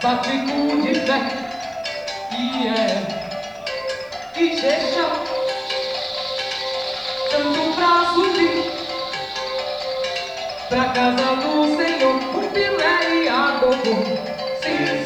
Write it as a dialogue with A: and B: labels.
A: básico de fé, e Ixexá, tanto pra subir pra casa do Senhor, o filé e a gogo. Sim,